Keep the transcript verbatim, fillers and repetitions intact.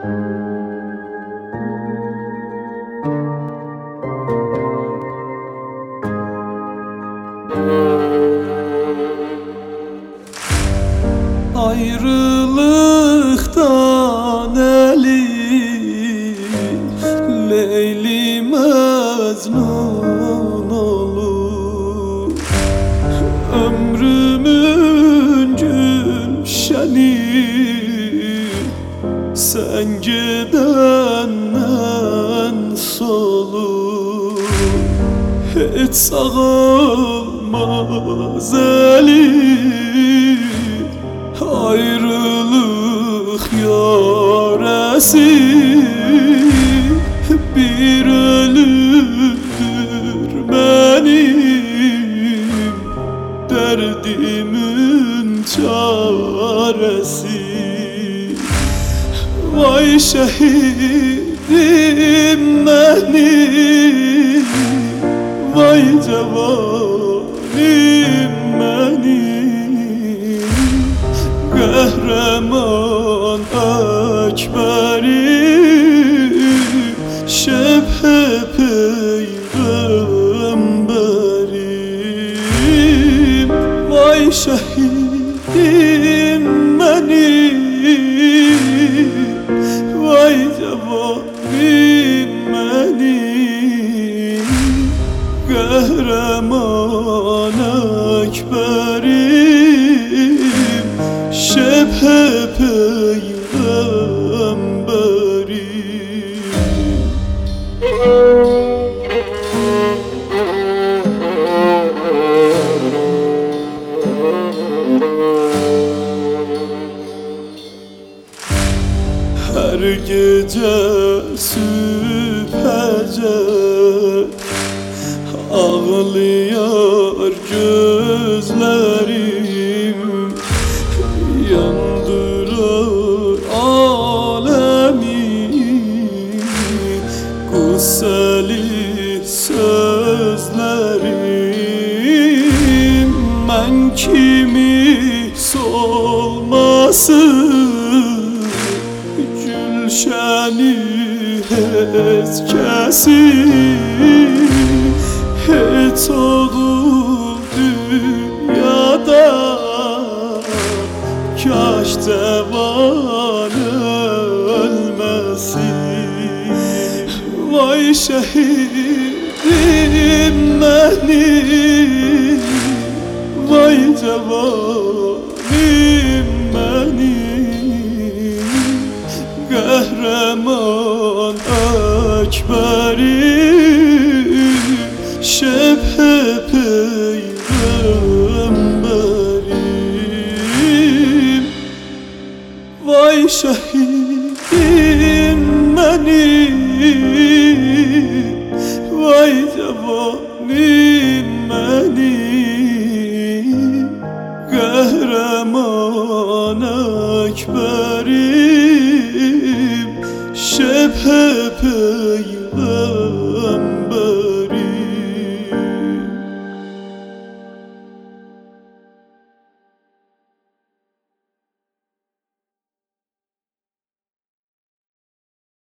Ayrılıktan eli Leyli Mecnun olur. Ömrümün gülşeni sen gidenden solur. Hiç sağılmaz elim ayrılık yarası. Bir ölümdür benim derdimin çaresi. Vay şehidim benim, vay cevanim benim, kahraman ekberim, şebhe peygamberim. Vay şehidim benim, vay cevanim benim, kahraman ekberim, şebhe peygamberim. Her gece süpece ağlıyor gözlerim, yandırır alemi gusseli sözlerim. Ben kimi solmasın gülşeni hiç kesin, hiç olur dünyada kaş devan ölmesin. Vay şehidim benim, vay cevanim benim, kahraman ekberim, şebhe peygamberim. Vay şehidim benim, vay cevanim benim, kahraman ekberim, şebhe peygamberim.